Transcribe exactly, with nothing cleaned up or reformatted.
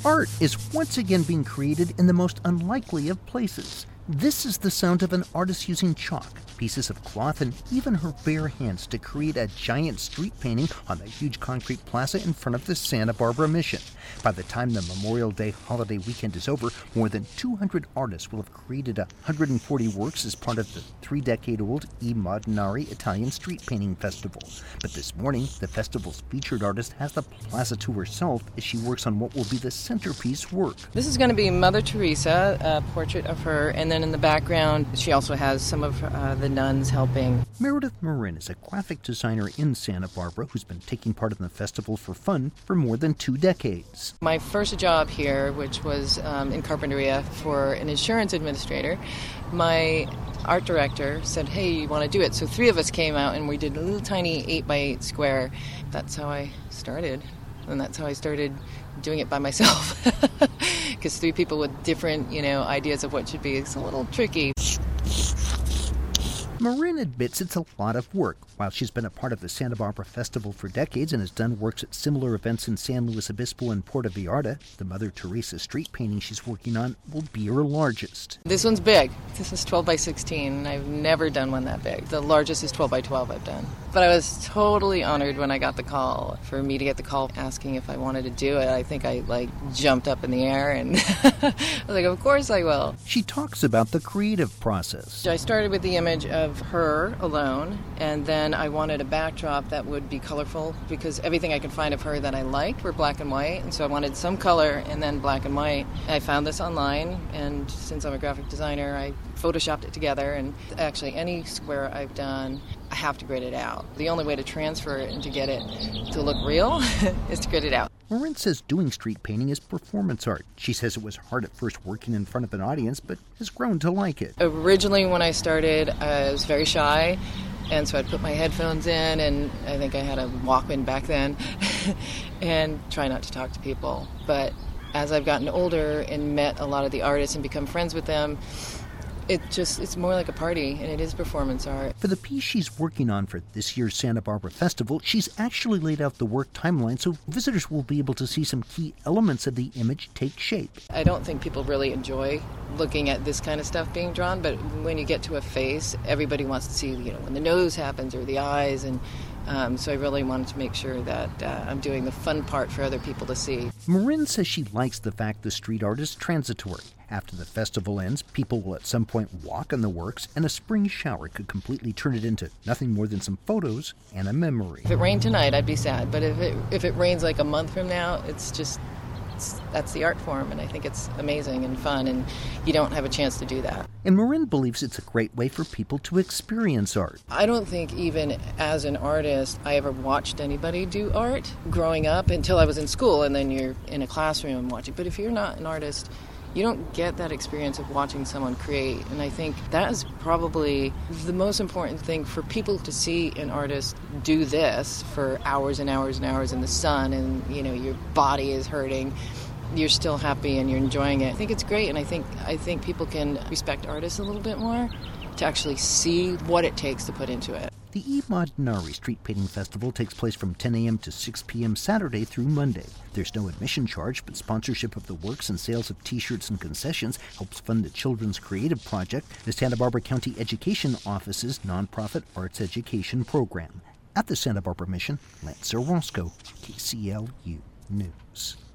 Art is once again being created in the most unlikely of places. This is the sound of an artist using chalk, pieces of cloth, and even her bare hands to create a giant street painting on the huge concrete plaza in front of the Santa Barbara Mission. By the time the Memorial Day holiday weekend is over, more than two hundred artists will have created one hundred forty works as part of the three-decade-old I Modenari Italian Street Painting Festival. But this morning, the festival's featured artist has the plaza to herself as she works on what will be the centerpiece work. This is going to be Mother Teresa, a portrait of her, and then in the background, she also has some of uh, the nuns helping. Meredith Marin is a graphic designer in Santa Barbara who's been taking part in the festival for fun for more than two decades. My first job here, which was um, in Carpinteria for an insurance administrator, my art director said, hey, you want to do it? So three of us came out and we did a little tiny eight by eight square. That's how I started. And that's how I started doing it by myself. Because three people with different, you know, ideas of what should be, it's a little tricky. Marin admits it's a lot of work. While she's been a part of the Santa Barbara Festival for decades and has done works at similar events in San Luis Obispo and Puerto Vallarta, the Mother Teresa street painting she's working on will be her largest. This one's big. This is twelve by sixteen, and I've never done one that big. The largest is twelve by twelve I've done. But I was totally honored when I got the call. For me to get the call asking if I wanted to do it, I think I, like, jumped up in the air, and I was like, of course I will. She talks about the creative process. I started with the image of her alone, and then I wanted a backdrop that would be colorful because everything I could find of her that I liked were black and white, and so I wanted some color and then black and white. I found this online, and since I'm a graphic designer, I photoshopped it together, and actually any square I've done, I have to grid it out. The only way to transfer it and to get it to look real is to grid it out. Marin says doing street painting is performance art. She says it was hard at first working in front of an audience, but has grown to like it. Originally, when I started, I was very shy, and so I'd put my headphones in, and I think I had a Walkman back then, and try not to talk to people. But as I've gotten older and met a lot of the artists and become friends with them, It just, it's more like a party, and it is performance art. For the piece she's working on for this year's Santa Barbara Festival, she's actually laid out the work timeline so visitors will be able to see some key elements of the image take shape. I don't think people really enjoy looking at this kind of stuff being drawn, but when you get to a face, everybody wants to see, you know, when the nose happens or the eyes, and Um, so I really wanted to make sure that uh, I'm doing the fun part for other people to see. Marin says she likes the fact the street art is transitory. After the festival ends, people will at some point walk on the works, and a spring shower could completely turn it into nothing more than some photos and a memory. If it rained tonight, I'd be sad, but if it, if it rains like a month from now, it's just, it's, that's the art form, and I think it's amazing and fun, and you don't have a chance to do that. And Marin believes it's a great way for people to experience art. I don't think even as an artist I ever watched anybody do art growing up until I was in school, and then you're in a classroom watching. But if you're not an artist, you don't get that experience of watching someone create. And I think that is probably the most important thing for people to see an artist do this for hours and hours and hours in the sun, and, you know, your body is hurting. You're still happy and you're enjoying it. I think it's great, and I think I think people can respect artists a little bit more to actually see what it takes to put into it. The I Modenari Street Painting Festival takes place from ten a.m. to six p.m. Saturday through Monday. There's no admission charge, but sponsorship of the works and sales of T-shirts and concessions helps fund the Children's Creative Project, the Santa Barbara County Education Office's nonprofit arts education program. At the Santa Barbara Mission, Lance Orozco, K C L U News.